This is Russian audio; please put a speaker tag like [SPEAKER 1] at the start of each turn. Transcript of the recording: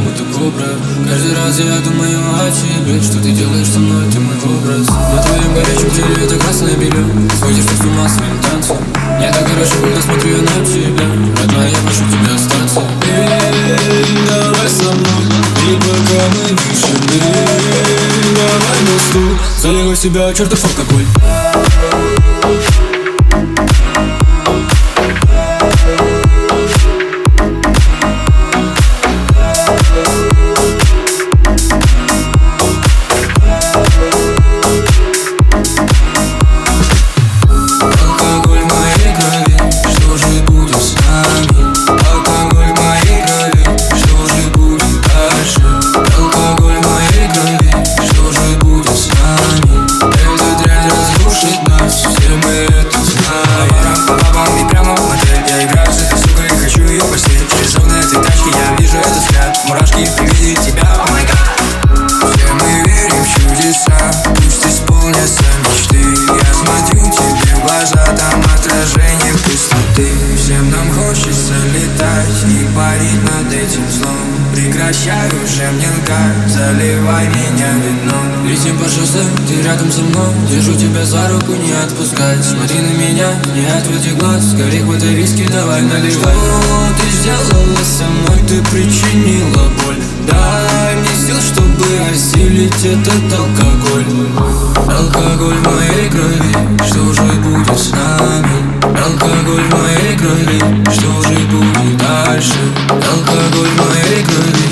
[SPEAKER 1] будто кобра. Каждый раз я думаю о тебе, что ты делаешь со мной, ты мой образ. На твоем горячем теле это красное белье, сходишь ты с ума своим танцем. Мне так хорошо, когда смотрю я на тебя. Родная, я прошу тебя остаться. Давай со мной, и пока мы дышим, давай на стул, заливай в себя чертов алкоголь.
[SPEAKER 2] Мурашки при виде тебя, о май гад. Все мы верим в чудеса, пусть исполнятся мечты. Я смотрю тебе в глаза, там отражение пустоты. Всем нам хочется летать и парить над этим злом. Прекращай уже мне лгать, заливай меня вином.
[SPEAKER 1] Летим по шоссе, ты рядом со мной, держу тебя за руку, не отпускать. Смотри на меня, не отводи глаз, скорее хватай виски, давай наливай. Что ты сделала со мной, ты причинила боль. Дай мне сил, чтобы осилить этот алкоголь. Алкоголь в моей крови, что же будет с нами? Алкоголь в моей крови, что же будет дальше? Алкоголь в моей крови.